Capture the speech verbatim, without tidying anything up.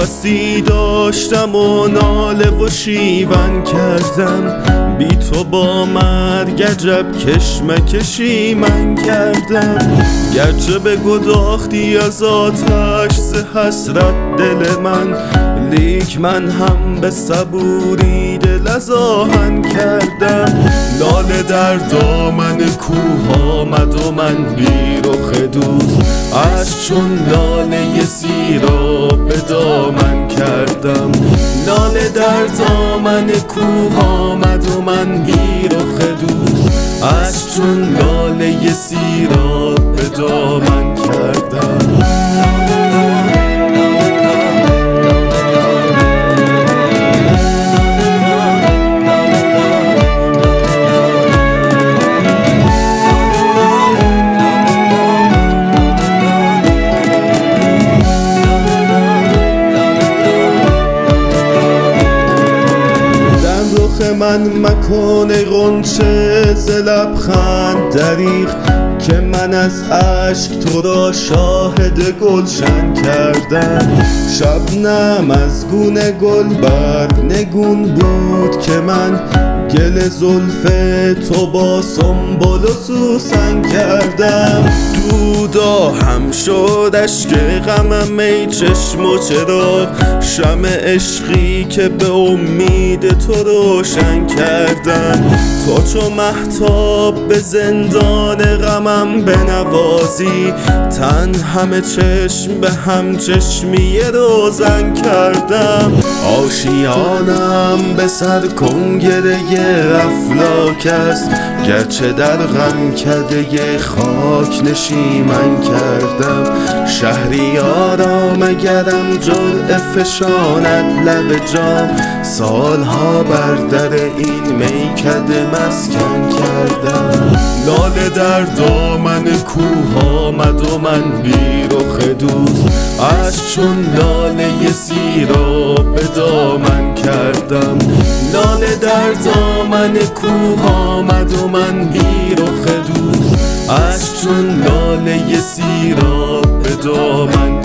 خاصی داشتم و ناله و شیون کردم، بی تو با مرگ عجب کشمکشی من کردم. گرچه به گداختی از آتش ز حسرت دل من، لیک من هم به صبوری دل از آهن کردم. لاله در دامن کوه آمد و من بی رخ دوست، از چون لاله سیراب به دامن کردم. لاله در دامن کوه آمد و من بی رخ دوست، از چون لاله سیراب به دامن کردم. من مکان غنچه ز لبخند دریغ، که من از اشک تو را شاهد گلشن کردم. شبنم از گونه گل برگ نگون بود که من گل زلف تو با سنبل و سوسن کردم. دودا هم شد اشک غمم ای چشم و چراغ، شمع عشقی که به امید تو روشن کردم. تو چو مهتاب به زندان غمم بنوازی، تن همه چشم به هم چشمی روزن کردم. آشیانم به سر کنگره افلاک است، گرچه در غم کده خاک نشیمن کردم. شهریارا مگرم جرعه فشاند لب جام، سالها بر در این میکده مسکن کردم. لاله در دامن کوه آمد و من بی رخ دوست، از چون لاله سیراب به دامن کردم. لاله در دامن کوه آمد و من بی رخ دوست، از چون لاله سیراب به دامن